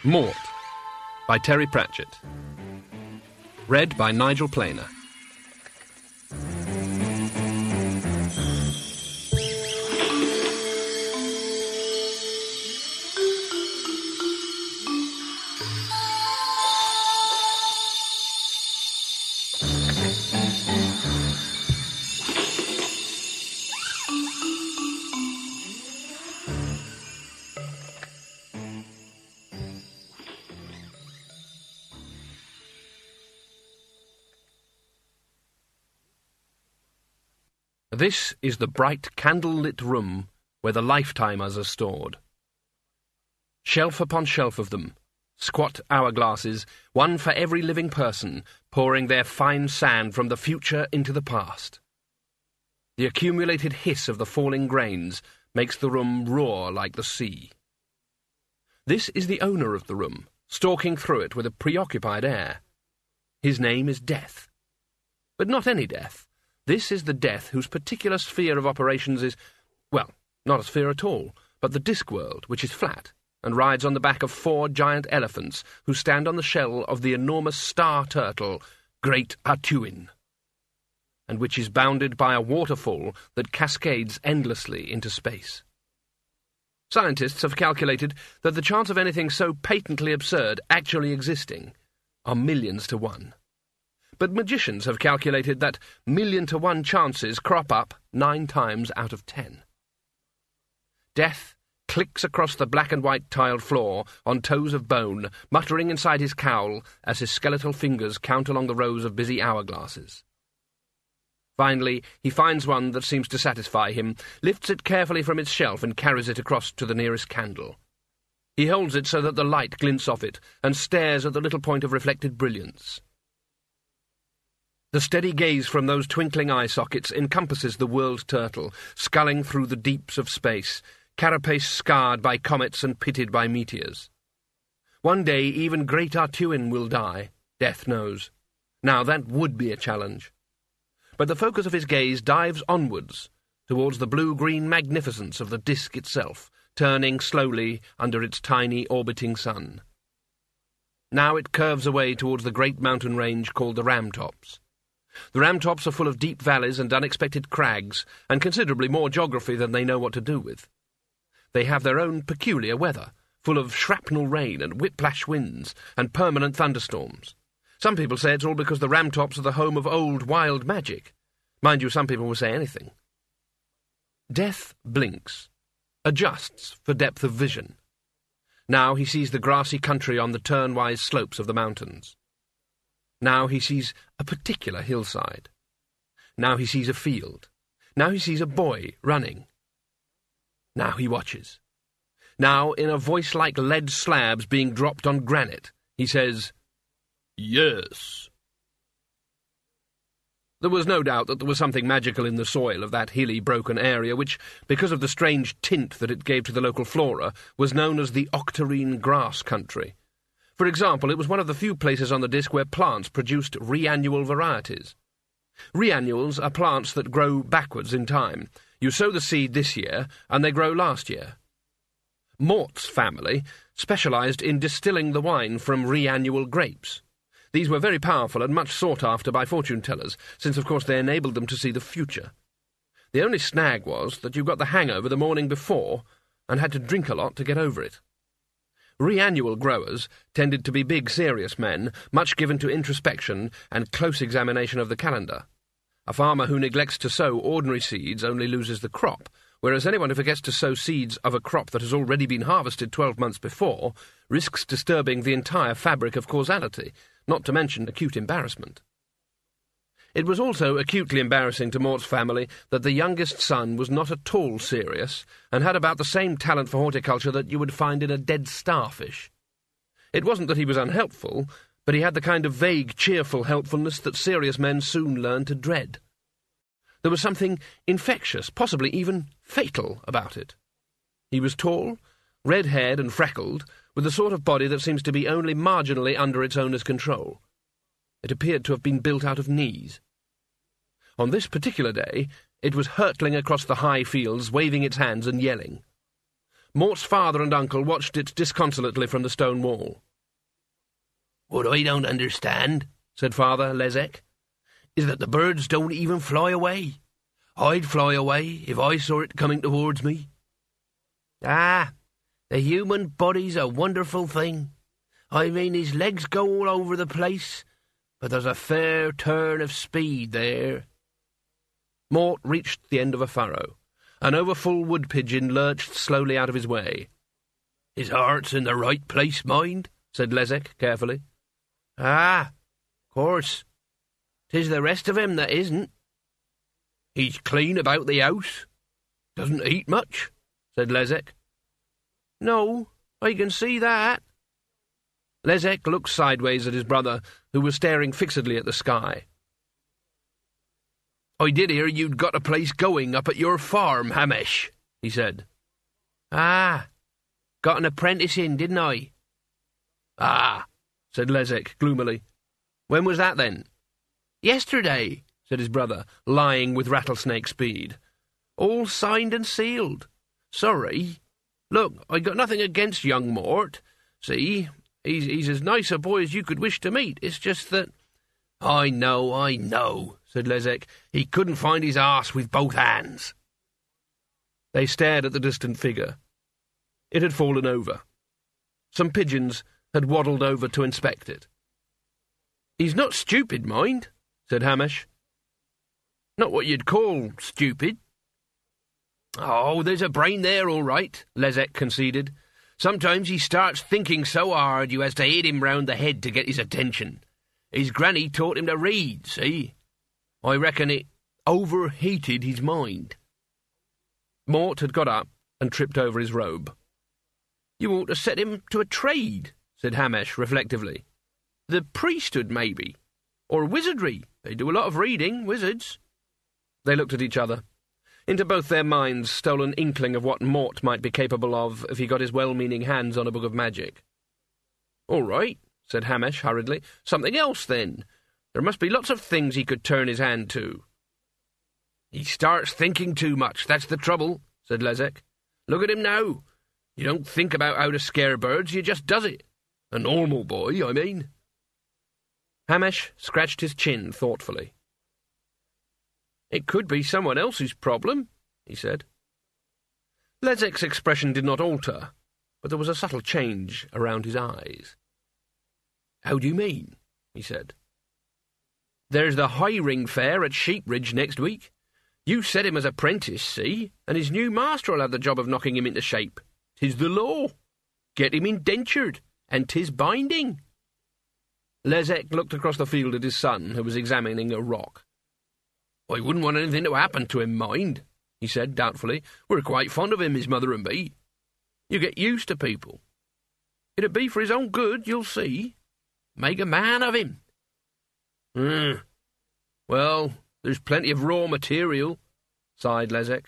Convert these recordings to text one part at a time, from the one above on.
Mort by Terry Pratchett. Read by Nigel Planer. This is the bright candle-lit room where the lifetimers are stored. Shelf upon shelf of them, squat hourglasses, one for every living person, pouring their fine sand from the future into the past. The accumulated hiss of the falling grains makes the room roar like the sea. This is the owner of the room, stalking through it with a preoccupied air. His name is Death. But not any death. This is the Death whose particular sphere of operations is, well, not a sphere at all, but the Discworld, which is flat, and rides on the back of 4 giant elephants who stand on the shell of the enormous star turtle, Great Atuin, and which is bounded by a waterfall that cascades endlessly into space. Scientists have calculated that the chance of anything so patently absurd actually existing are millions to 1. But magicians have calculated that 1,000,000 to 1 chances crop up 9 times out of 10. Death clicks across the black and white tiled floor on toes of bone, muttering inside his cowl as his skeletal fingers count along the rows of busy hourglasses. Finally, he finds one that seems to satisfy him, lifts it carefully from its shelf and carries it across to the nearest candle. He holds it so that the light glints off it and stares at the little point of reflected brilliance. The steady gaze from those twinkling eye sockets encompasses the world turtle, sculling through the deeps of space, carapace scarred by comets and pitted by meteors. One day even Great Atuin will die, Death knows. Now that would be a challenge. But the focus of his gaze dives onwards, towards the blue-green magnificence of the disk itself, turning slowly under its tiny orbiting sun. Now it curves away towards the great mountain range called the Ramtops. The Ramtops are full of deep valleys and unexpected crags, and considerably more geography than they know what to do with. They have their own peculiar weather, full of shrapnel rain and whiplash winds and permanent thunderstorms. Some people say it's all because the Ramtops are the home of old wild magic. Mind you, some people will say anything. Death blinks, adjusts for depth of vision. Now he sees the grassy country on the turn-wise slopes of the mountains. Now he sees a particular hillside. Now he sees a field. Now he sees a boy running. Now he watches. Now, in a voice like lead slabs being dropped on granite, he says, "Yes." There was no doubt that there was something magical in the soil of that hilly, broken area, which, because of the strange tint that it gave to the local flora, was known as the Octarine grass country. For example, it was one of the few places on the disk where plants produced reannual varieties. Reannuals are plants that grow backwards in time. You sow the seed this year, and they grow last year. Mort's family specialised in distilling the wine from reannual grapes. These were very powerful and much sought after by fortune-tellers, since of course they enabled them to see the future. The only snag was that you got the hangover the morning before and had to drink a lot to get over it. Reannual growers tended to be big, serious men, much given to introspection and close examination of the calendar. A farmer who neglects to sow ordinary seeds only loses the crop, whereas anyone who forgets to sow seeds of a crop that has already been harvested 12 months before risks disturbing the entire fabric of causality, not to mention acute embarrassment. It was also acutely embarrassing to Mort's family that the youngest son was not at all serious and had about the same talent for horticulture that you would find in a dead starfish. It wasn't that he was unhelpful, but he had the kind of vague, cheerful helpfulness that serious men soon learn to dread. There was something infectious, possibly even fatal, about it. He was tall, red-haired and freckled, with the sort of body that seems to be only marginally under its owner's control. It appeared to have been built out of knees. On this particular day, it was hurtling across the high fields, waving its hands and yelling. Mort's father and uncle watched it disconsolately from the stone wall. "What I don't understand," said Father Lezek, "is that the birds don't even fly away. I'd fly away if I saw it coming towards me." "Ah, the human body's a wonderful thing. I mean, his legs go all over the place, but there's a fair turn of speed there." Mort reached the end of a furrow. An overfull wood pigeon lurched slowly out of his way. "His heart's in the right place, mind," said Lezek carefully. "Ah, course. 'Tis the rest of him that isn't." "He's clean about the house. Doesn't eat much," said Lezek. "No, I can see that." Lezek looked sideways at his brother, who was staring fixedly at the sky. "I did hear you'd got a place going up at your farm, Hamish," he said. "Ah, got an apprentice in, didn't I?" "Ah," said Lezek gloomily. "When was that, then?" "Yesterday," said his brother, lying with rattlesnake speed. "All signed and sealed. Sorry. Look, I got nothing against young Mort. See, he's as nice a boy as you could wish to meet. It's just that—" I know, said Lezek. "He couldn't find his arse with both hands." They stared at the distant figure. It had fallen over. Some pigeons had waddled over to inspect it. "He's not stupid, mind," said Hamish. "Not what you'd call stupid." "Oh, there's a brain there, all right," Lezek conceded. "Sometimes he starts thinking so hard you has to hit him round the head to get his attention. His granny taught him to read, see? I reckon it overheated his mind." Mort had got up and tripped over his robe. "You ought to set him to a trade," said Hamish reflectively. "The priesthood, maybe. Or wizardry. They do a lot of reading, wizards." They looked at each other. Into both their minds stole an inkling of what Mort might be capable of if he got his well-meaning hands on a book of magic. "All right," said Hamish hurriedly. "Something else, then. There must be lots of things he could turn his hand to." "He starts thinking too much, that's the trouble," said Lezek. "Look at him now. You don't think about how to scare birds, you just does it. A normal boy, I mean." Hamish scratched his chin thoughtfully. "It could be someone else's problem," he said. Lezek's expression did not alter, but there was a subtle change around his eyes. "How do you mean?" he said. "There's the hiring fair at Sheepridge next week. You set him as apprentice, see, and his new master'll have the job of knocking him into shape. 'Tis the law. Get him indentured, and 'tis binding." Lezek looked across the field at his son, who was examining a rock. "I wouldn't want anything to happen to him, mind," he said doubtfully. "We're quite fond of him, his mother and me. You get used to people. It'd be for his own good, you'll see. Make a man of him." Well, there's plenty of raw material," sighed Lezek.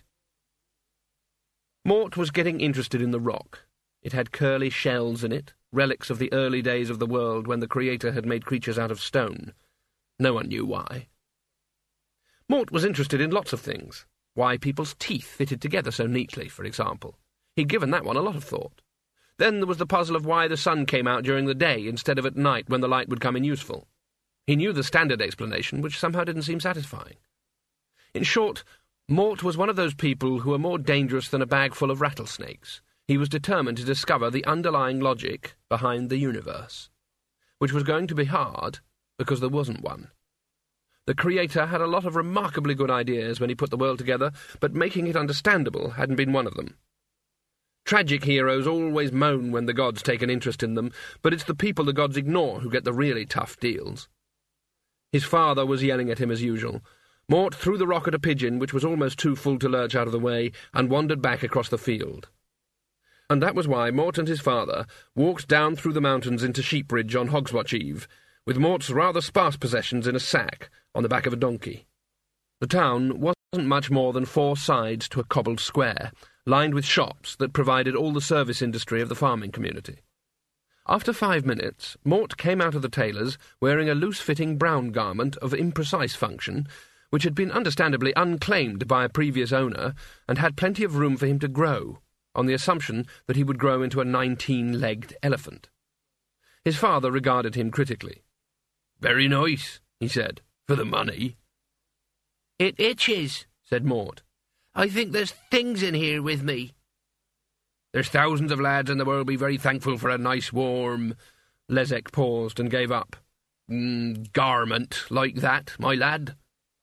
Mort was getting interested in the rock. It had curly shells in it, relics of the early days of the world when the Creator had made creatures out of stone. No one knew why. Mort was interested in lots of things. Why people's teeth fitted together so neatly, for example. He'd given that one a lot of thought. Then there was the puzzle of why the sun came out during the day instead of at night when the light would come in useful. He knew the standard explanation, which somehow didn't seem satisfying. In short, Mort was one of those people who are more dangerous than a bag full of rattlesnakes. He was determined to discover the underlying logic behind the universe, which was going to be hard because there wasn't one. The Creator had a lot of remarkably good ideas when he put the world together, but making it understandable hadn't been one of them. Tragic heroes always moan when the gods take an interest in them, but it's the people the gods ignore who get the really tough deals. His father was yelling at him as usual. Mort threw the rock at a pigeon, which was almost too full to lurch out of the way, and wandered back across the field. And that was why Mort and his father walked down through the mountains into Sheepridge on Hogswatch Eve, with Mort's rather sparse possessions in a sack on the back of a donkey. The town wasn't much more than 4 sides to a cobbled square, lined with shops that provided all the service industry of the farming community. After 5 minutes, Mort came out of the tailor's wearing a loose-fitting brown garment of imprecise function, which had been understandably unclaimed by a previous owner and had plenty of room for him to grow, on the assumption that he would grow into a 19-legged elephant. His father regarded him critically. "Very nice," he said, "for the money." "It itches," said Mort. "I think there's things in here with me." "There's thousands of lads in the world be very thankful for a nice warm—" Lezek paused and gave up. "Garment like that, my lad."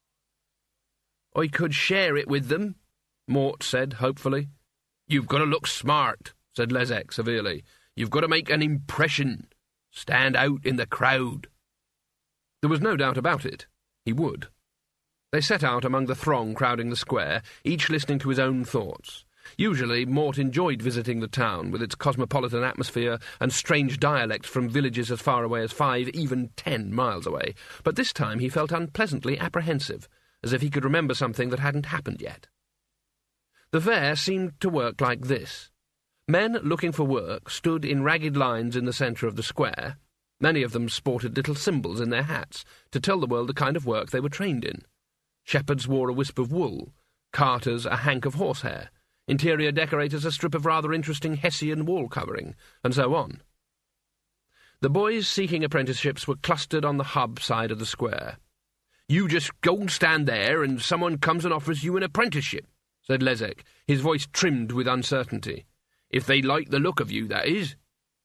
"I could share it with them," Mort said hopefully. "You've got to look smart," said Lezek severely. "You've got to make an impression. Stand out in the crowd." There was no doubt about it. He would. They set out among the throng crowding the square, each listening to his own thoughts. Usually, Mort enjoyed visiting the town, with its cosmopolitan atmosphere and strange dialects from villages as far away as 5, even 10 miles away. But this time he felt unpleasantly apprehensive, as if he could remember something that hadn't happened yet. The fair seemed to work like this. Men looking for work stood in ragged lines in the centre of the square. Many of them sported little symbols in their hats to tell the world the kind of work they were trained in. Shepherds wore a wisp of wool, carters a hank of horsehair, interior decorators a strip of rather interesting Hessian wall covering, and so on. The boys seeking apprenticeships were clustered on the hub side of the square. "You just go and stand there, and someone comes and offers you an apprenticeship," said Lezek, his voice trimmed with uncertainty. "If they like the look of you, that is."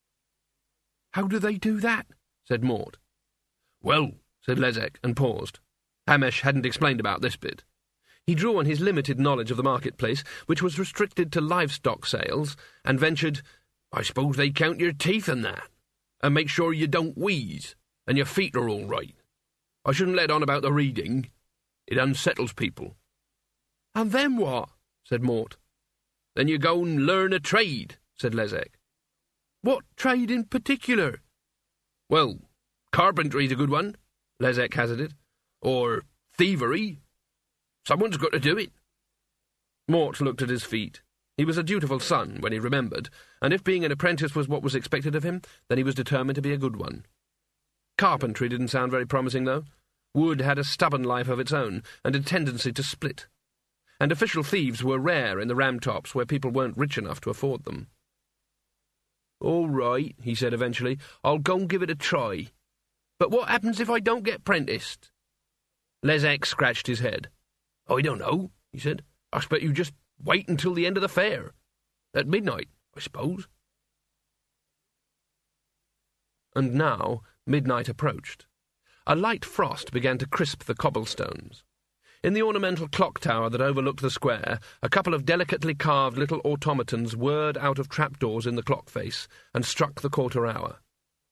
"How do they do that?" said Mort. "Well," said Lezek, and paused. Hamesh hadn't explained about this bit. He drew on his limited knowledge of the marketplace, which was restricted to livestock sales, and ventured, "I suppose they count your teeth and that, and make sure you don't wheeze, and your feet are all right. I shouldn't let on about the reading. It unsettles people." "And then what?" said Mort. "Then you go and learn a trade," said Lezek. "What trade in particular?" "Well, carpentry's a good one," Lezek hazarded. "Or thievery. Someone's got to do it." Mort looked at his feet. He was a dutiful son when he remembered, and if being an apprentice was what was expected of him, then he was determined to be a good one. Carpentry didn't sound very promising, though. Wood had a stubborn life of its own, and a tendency to split. And official thieves were rare in the ram-tops where people weren't rich enough to afford them. "All right," he said eventually, "I'll go and give it a try. But what happens if I don't get apprenticed?" Lezek scratched his head. "I don't know," he said. "I expect you just wait until the end of the fair. At midnight, I suppose." And now midnight approached. A light frost began to crisp the cobblestones. In the ornamental clock tower that overlooked the square, a couple of delicately carved little automatons whirred out of trapdoors in the clock face and struck the quarter hour.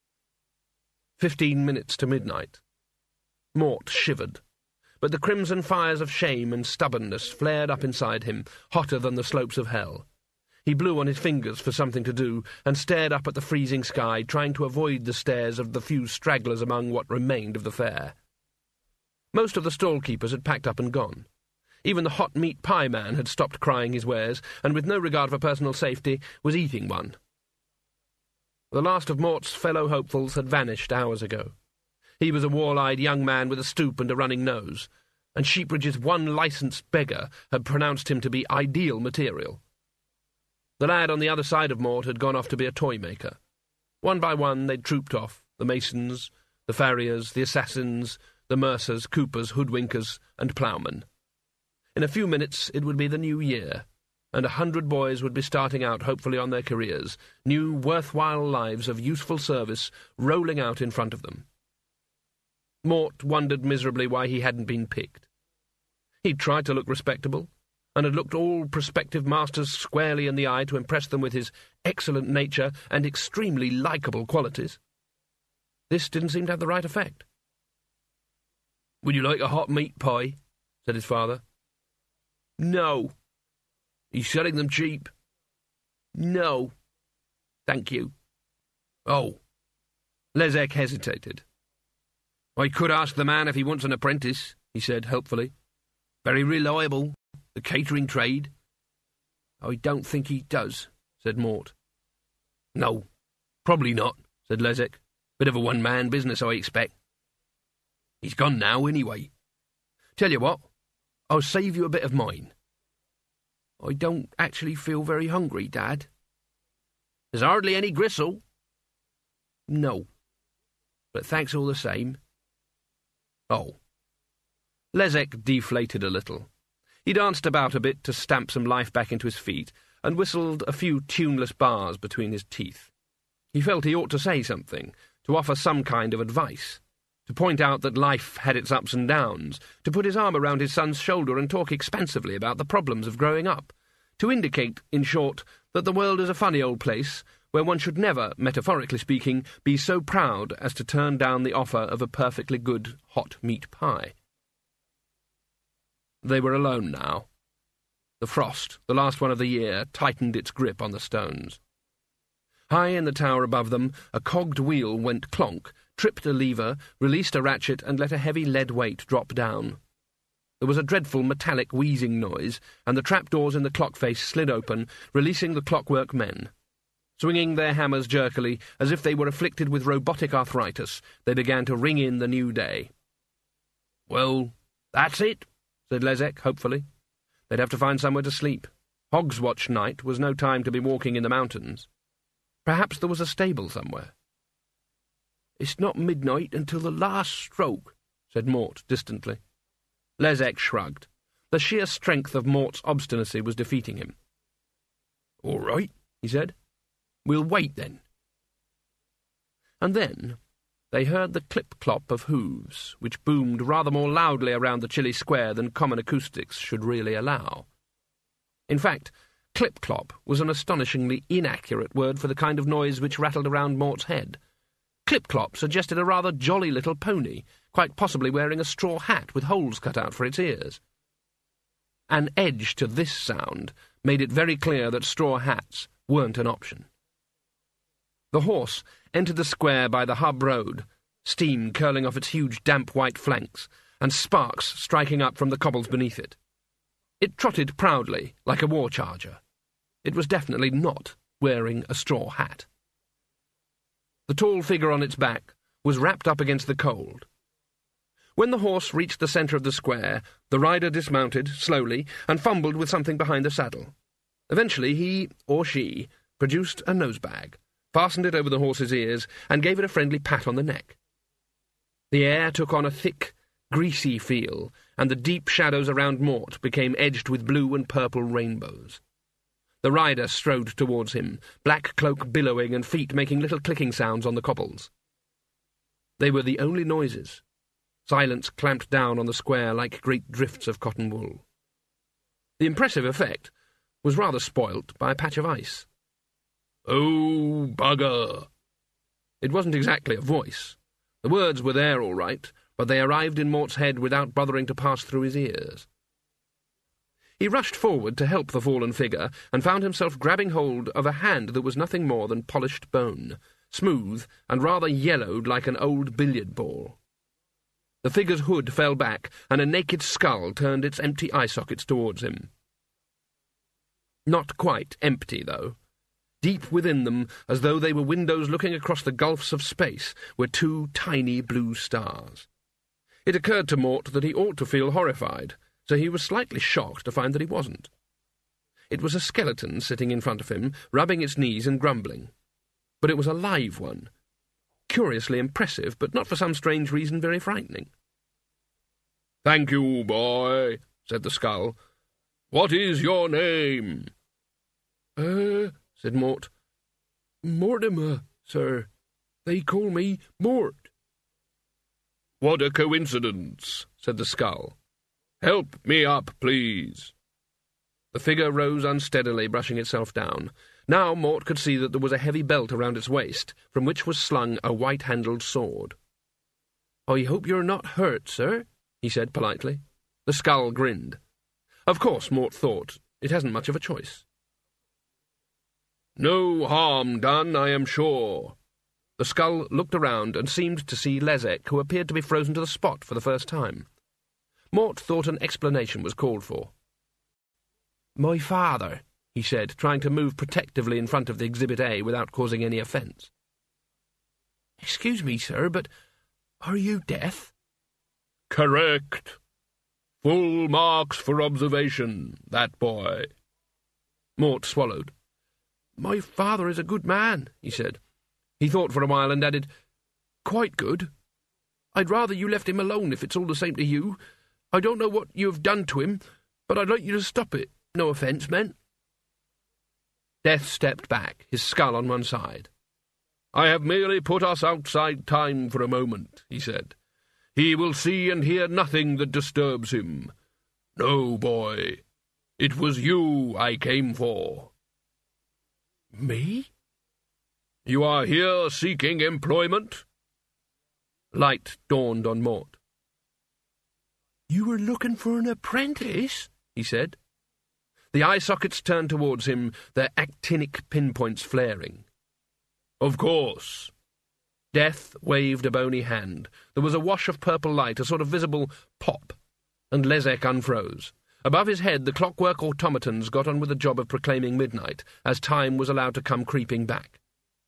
15 minutes to midnight. Mort shivered, but the crimson fires of shame and stubbornness flared up inside him, hotter than the slopes of hell. He blew on his fingers for something to do, and stared up at the freezing sky, trying to avoid the stares of the few stragglers among what remained of the fair. Most of the stall-keepers had packed up and gone. Even the hot meat pie man had stopped crying his wares, and with no regard for personal safety, was eating one. The last of Mort's fellow hopefuls had vanished hours ago. He was a wall-eyed young man with a stoop and a running nose, and Sheepridge's one licensed beggar had pronounced him to be ideal material. The lad on the other side of Mort had gone off to be a toy-maker. One by one they'd trooped off, the masons, the farriers, the assassins, the mercers, coopers, hoodwinkers, and ploughmen. In a few minutes it would be the new year, and 100 boys would be starting out hopefully on their careers, new worthwhile lives of useful service rolling out in front of them. Mort wondered miserably why he hadn't been picked. He'd tried to look respectable, and had looked all prospective masters squarely in the eye to impress them with his excellent nature and extremely likeable qualities. This didn't seem to have the right effect. "Would you like a hot meat pie?" said his father. "No." "He's selling them cheap." "No. Thank you." "Oh." Lezek hesitated. "I could ask the man if he wants an apprentice," he said helpfully. "Very reliable, the catering trade." "I don't think he does," said Mort. "No, probably not," said Lezek. "Bit of a one-man business, I expect. He's gone now, anyway. Tell you what, I'll save you a bit of mine." I don't actually feel very hungry, Dad. There's hardly any gristle. No. But thanks all the same. Oh. Lezek deflated a little. He danced about a bit to stamp some life back into his feet, and whistled a few tuneless bars between his teeth. He felt he ought to say something, to offer some kind of advice, to point out that life had its ups and downs, to put his arm around his son's shoulder and talk expansively about the problems of growing up, to indicate, in short, that the world is a funny old place where one should never, metaphorically speaking, be so proud as to turn down the offer of a perfectly good hot meat pie. They were alone now. The frost, the last one of the year, tightened its grip on the stones. High in the tower above them, a cogged wheel went clonk, tripped a lever, released a ratchet, and let a heavy lead weight drop down. There was a dreadful metallic wheezing noise, and the trapdoors in the clock face slid open, releasing the clockwork men. Swinging their hammers jerkily, as if they were afflicted with robotic arthritis, they began to ring in the new day. "Well, that's it," said Lezek, hopefully. They'd have to find somewhere to sleep. Hogswatch night was no time to be walking in the mountains. Perhaps there was a stable somewhere. "It's not midnight until the last stroke," said Mort distantly. Lezek shrugged. The sheer strength of Mort's obstinacy was defeating him. "All right," he said. "We'll wait, then." And then they heard the clip-clop of hooves, which boomed rather more loudly around the chilly square than common acoustics should really allow. In fact, clip-clop was an astonishingly inaccurate word for the kind of noise which rattled around Mort's head. Clip-clop suggested a rather jolly little pony, quite possibly wearing a straw hat with holes cut out for its ears. An edge to this sound made it very clear that straw hats weren't an option. The horse entered the square by the hub road, steam curling off its huge damp white flanks, and sparks striking up from the cobbles beneath it. It trotted proudly, like a war charger. It was definitely not wearing a straw hat. The tall figure on its back was wrapped up against the cold. When the horse reached the centre of the square, the rider dismounted, slowly, and fumbled with something behind the saddle. Eventually he, or she, produced a nosebag, fastened it over the horse's ears, and gave it a friendly pat on the neck. The air took on a thick, greasy feel, and the deep shadows around Mort became edged with blue and purple rainbows. The rider strode towards him, black cloak billowing and feet making little clicking sounds on the cobbles. They were the only noises. Silence clamped down on the square like great drifts of cotton wool. The impressive effect was rather spoilt by a patch of ice. "Oh, bugger!" It wasn't exactly a voice. The words were there all right, but they arrived in Mort's head without bothering to pass through his ears. He rushed forward to help the fallen figure, and found himself grabbing hold of a hand that was nothing more than polished bone, smooth and rather yellowed like an old billiard ball. The figure's hood fell back, and a naked skull turned its empty eye sockets towards him. Not quite empty, though. Deep within them, as though they were windows looking across the gulfs of space, were two tiny blue stars. It occurred to Mort that he ought to feel horrified, so he was slightly shocked to find that he wasn't. It was a skeleton sitting in front of him, rubbing its knees and grumbling. But it was a live one. Curiously impressive, but not for some strange reason very frightening. "Thank you, boy," said the skull. "What is your name?" Said Mort. "Mortimer, sir. They call me Mort." "What a coincidence," said the skull. "Help me up, please." The figure rose unsteadily, brushing itself down. Now Mort could see that there was a heavy belt around its waist, from which was slung a white-handled sword. "I hope you're not hurt, sir," he said politely. The skull grinned. Of course, Mort thought, it hasn't much of a choice. "No harm done, I am sure." The skull looked around and seemed to see Lezek, who appeared to be frozen to the spot for the first time. Mort thought an explanation was called for. "My father," he said, trying to move protectively in front of the Exhibit A without causing any offence. "Excuse me, sir, but are you deaf?" "Correct. Full marks for observation, that boy." Mort swallowed. "My father is a good man," he said. He thought for a while and added, "Quite good. I'd rather you left him alone if it's all the same to you. I don't know what you have done to him, but I'd like you to stop it. No offence meant." Death stepped back, his skull on one side. "I have merely put us outside time for a moment," he said. "He will see and hear nothing that disturbs him. No, boy, it was you I came for." "Me?" "You are here seeking employment?" Light dawned on Mort. "You were looking for an apprentice?" he said. The eye sockets turned towards him, their actinic pinpoints flaring. "Of course." Death waved a bony hand. There was a wash of purple light, a sort of visible pop, and Lezek unfroze. Above his head, the clockwork automatons got on with the job of proclaiming midnight, as time was allowed to come creeping back.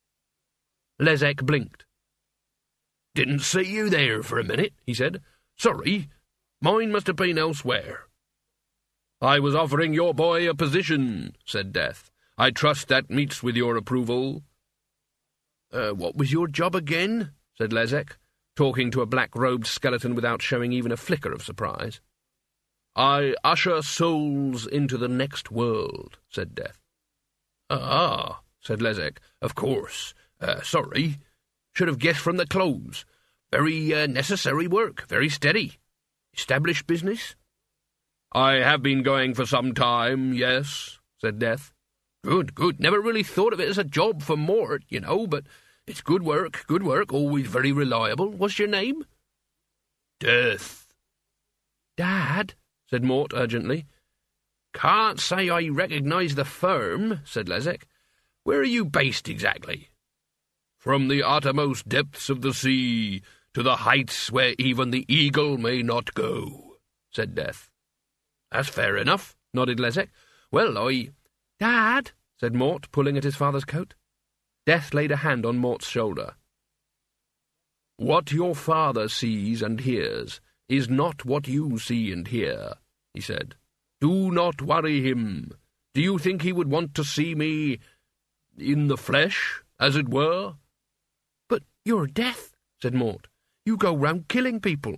Lezek blinked. "Didn't see you there for a minute," he said. "Sorry, mine must have been elsewhere." "I was offering your boy a position," said Death. "I trust that meets with your approval." What was your job again?" said Lezek, talking to a black-robed skeleton without showing even a flicker of surprise. "I usher souls into the next world," said Death. "Ah," said Lezek. "Of course. Sorry. Should have guessed from the clothes. Very necessary work, very steady. Established business?" "I have been going for some time, yes," said Death. Good. Never really thought of it as a job for Mort, but it's good work, always very reliable. What's your name?" "Death." "Dad," said Mort urgently. "Can't say I recognise the firm," said Lezek. "Where are you based exactly?" "From the uttermost depths of the sea to the heights where even the eagle may not go," said Death. "That's fair enough," nodded Lezek. "Well, "Dad," said Mort, pulling at his father's coat. Death laid a hand on Mort's shoulder. "What your father sees and hears is not what you see and hear," he said. "Do not worry him. Do you think he would want to see me in the flesh, as it were?" "But you're Death," said Mort. "You go round killing people."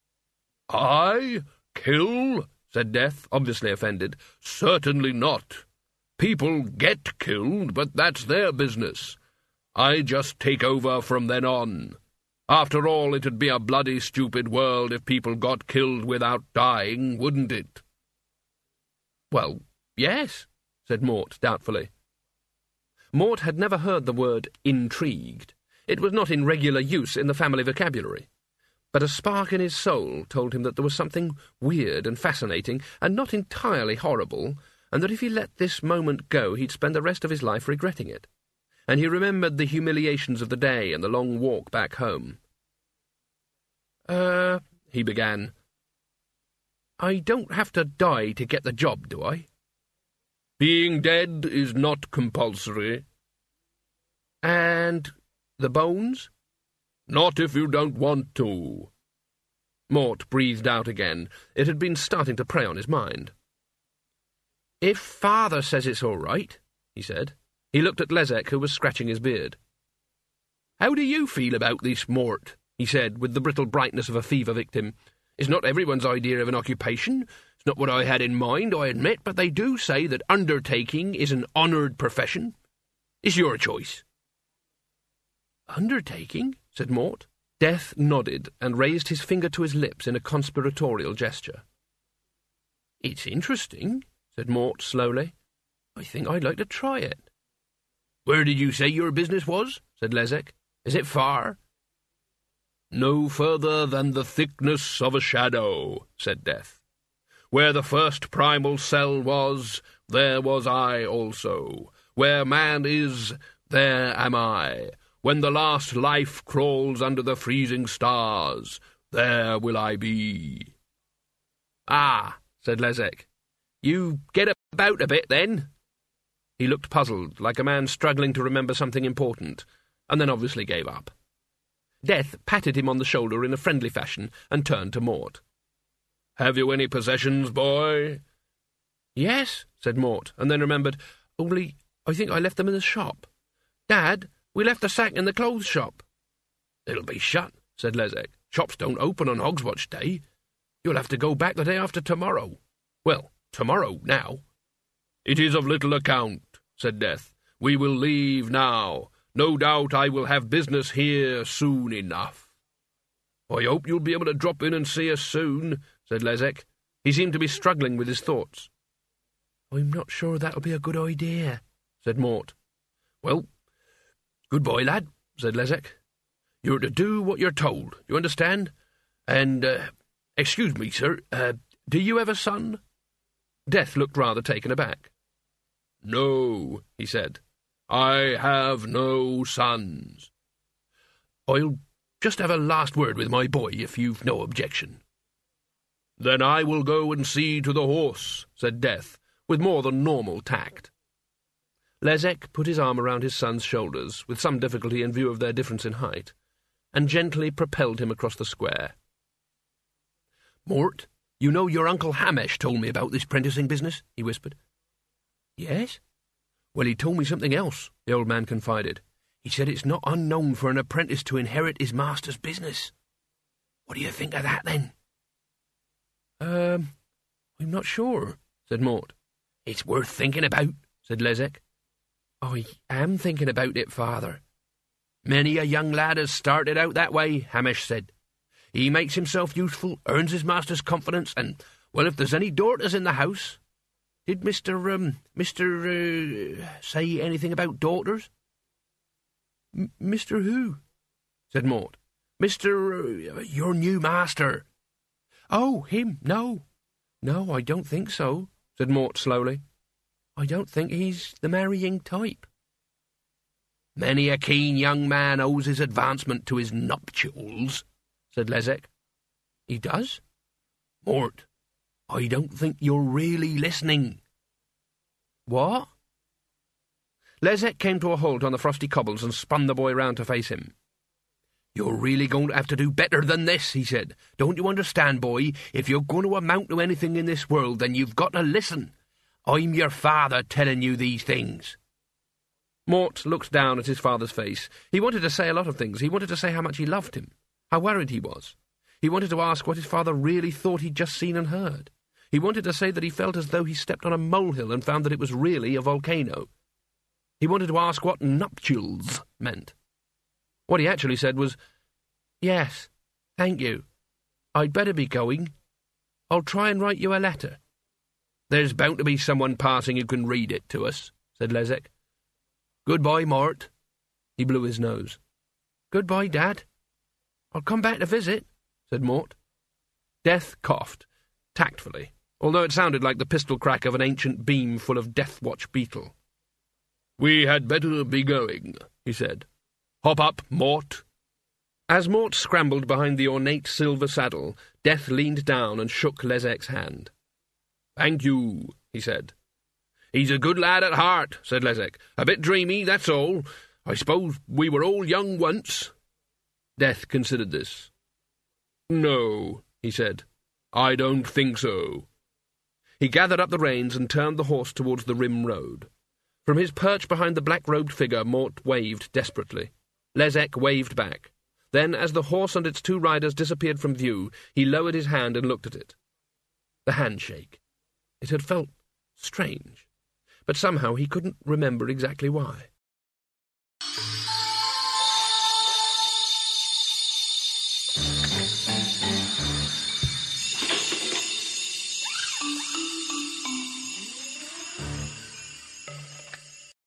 "I? Kill?" said Death, obviously offended. "Certainly not. People get killed, but that's their business. I just take over from then on. After all, it'd be a bloody stupid world if people got killed without dying, wouldn't it?" "Well, yes," said Mort doubtfully. Mort had never heard the word intrigued. It was not in regular use in the family vocabulary. But a spark in his soul told him that there was something weird and fascinating, and not entirely horrible, and that if he let this moment go, he'd spend the rest of his life regretting it. And he remembered the humiliations of the day and the long walk back home. He began. "I don't have to die to get the job, do I?" "Being dead is not compulsory." "And the bones?" "Not if you don't want to." Mort breathed out again. It had been starting to prey on his mind. "If Father says it's all right," he said. He looked at Lezek, who was scratching his beard. "How do you feel about this, Mort?" he said, with the brittle brightness of a fever victim. "It's not everyone's idea of an occupation. It's not what I had in mind, I admit, but they do say that undertaking is an honoured profession. It's your choice." "Undertaking?" said Mort. Death nodded and raised his finger to his lips in a conspiratorial gesture. "It's interesting," said Mort slowly. "I think I'd like to try it." "Where did you say your business was?" said Lezek. "Is it far?" "No further than the thickness of a shadow," said Death. "Where the first primal cell was, there was I also. Where man is, there am I. When the last life crawls under the freezing stars, there will I be." "Ah," said Lezek. "You get about a bit, then?" He looked puzzled, like a man struggling to remember something important, and then obviously gave up. Death patted him on the shoulder in a friendly fashion and turned to Mort. "Have you any possessions, boy?" "Yes," said Mort, and then remembered. Only I think I left them in the shop. Dad, we left the sack in the clothes shop. It'll be shut, said Lezek. Shops don't open on Hogswatch Day. You'll have to go back the day after tomorrow. Well, tomorrow now. It is of little account, said Death. We will leave now. No doubt I will have business here soon enough. I hope you'll be able to drop in and see us soon, said Lezek. He seemed to be struggling with his thoughts. I'm not sure that'll be a good idea, said Mort. Well, good-bye, lad, said Lezek. You're to do what you're told, you understand? And, excuse me, sir, do you have a son? Death looked rather taken aback. No, he said. I have no sons. I'll just have a last word with my boy, if you've no objection. Then I will go and see to the horse, said Death, with more than normal tact. Lezek put his arm around his son's shoulders, with some difficulty in view of their difference in height, and gently propelled him across the square. Mort, you know your Uncle Hamesh told me about this prenticing business, he whispered. Yes? Well, he told me something else, the old man confided. He said it's not unknown for an apprentice to inherit his master's business. What do you think of that, then? I'm not sure, said Mort. It's worth thinking about, said Lezek. I am thinking about it, father. Many a young lad has started out that way, Hamish said. He makes himself useful, earns his master's confidence, and, well, if there's any daughters in the house... Did Mr. say anything about daughters? Mr. who? Said Mort. Mr. your new master. Oh, him, no. No, I don't think so, said Mort slowly. I don't think he's the marrying type. Many a keen young man owes his advancement to his nuptials, said Lezek. He does? Mort, I don't think you're really listening. What? Lezek came to a halt on the frosty cobbles and spun the boy round to face him. You're really going to have to do better than this, he said. Don't you understand, boy? If you're going to amount to anything in this world, then you've got to listen. I'm your father telling you these things. Mort looked down at his father's face. He wanted to say a lot of things. He wanted to say how much he loved him, how worried he was. He wanted to ask what his father really thought he'd just seen and heard. He wanted to say that he felt as though he stepped on a molehill and found that it was really a volcano. He wanted to ask what nuptials meant. What he actually said was, "Yes, thank you. I'd better be going. I'll try and write you a letter." "There's bound to be someone passing who can read it to us," said Lezek. "Goodbye, Mort." He blew his nose. "Goodbye, Dad. I'll come back to visit," said Mort. Death coughed, tactfully, although it sounded like the pistol crack of an ancient beam full of Deathwatch beetle. "We had better be going," he said. "Hop up, Mort." As Mort scrambled behind the ornate silver saddle, Death leaned down and shook Lezek's hand. "Thank you," he said. "He's a good lad at heart," said Lezek. "A bit dreamy, that's all. I suppose we were all young once." Death considered this. "No," he said. "I don't think so." He gathered up the reins and turned the horse towards the rim road. From his perch behind the black-robed figure, Mort waved desperately. Lezek waved back. Then, as the horse and its two riders disappeared from view, he lowered his hand and looked at it. The handshake. It had felt strange, but somehow he couldn't remember exactly why.